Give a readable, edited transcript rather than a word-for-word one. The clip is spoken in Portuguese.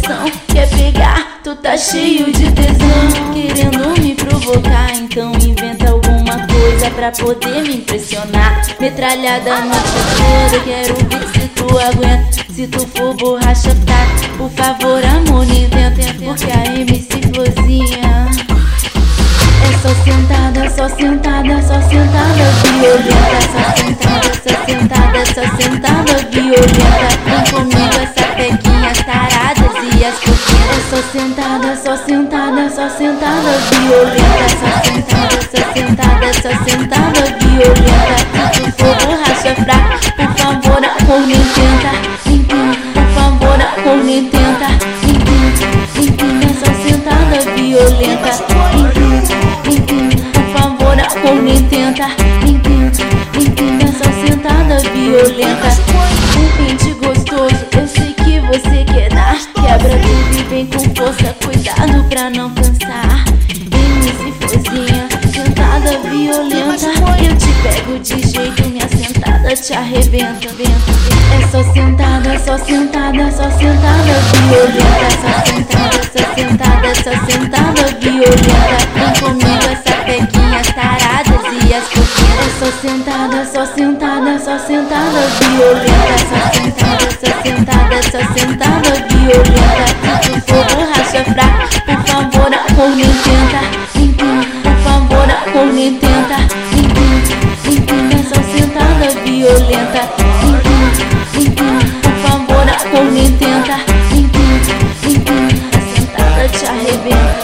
pressão. Quer pegar? Tu tá cheio de tesão, querendo me provocar. Então inventa alguma coisa pra poder me impressionar. Metralhada a noite toda, quero ver se tu aguenta. Se tu for borracha tá, por favor amor, nem tenta. Porque a MC Florzinha é só sentada, só sentada, só sentada violenta. Só sentada, só sentada, só sentada violenta. Vem comigo essa peguinhas taradas e as fofinhas. É só sentada, só sentada, só sentada violenta. Só sentada, só sentada, só sentada violenta. Se tu for borracha fraca, por favor amor, nem tenta. Por favor amor, nem tenta. É só sentada violenta. Por favor amor, nem tenta. É só sentada violenta. Um pente gostoso, eu sei que você quer dar. Quebra tudo e vem com força, cuidado pra não cansar. MC Florzinha, sentada violenta. Eu te pego de jeito, minha sentada te arrebenta. É só sentada, só sentada, só sentada violenta. Só sentada, só sentada, só sentada violenta. Vem comigo essa peguinhas taradas e as fofinhas. É só sentada, só sentada, só sentada violenta. Só sentada, só sentada, só sentada violenta. Se tu for borracha fraca, por favor amor, nem tenta. Por favor amor, nem tenta. É só sentada violenta. Por favor amor, nem tenta. A sentada te arrebenta.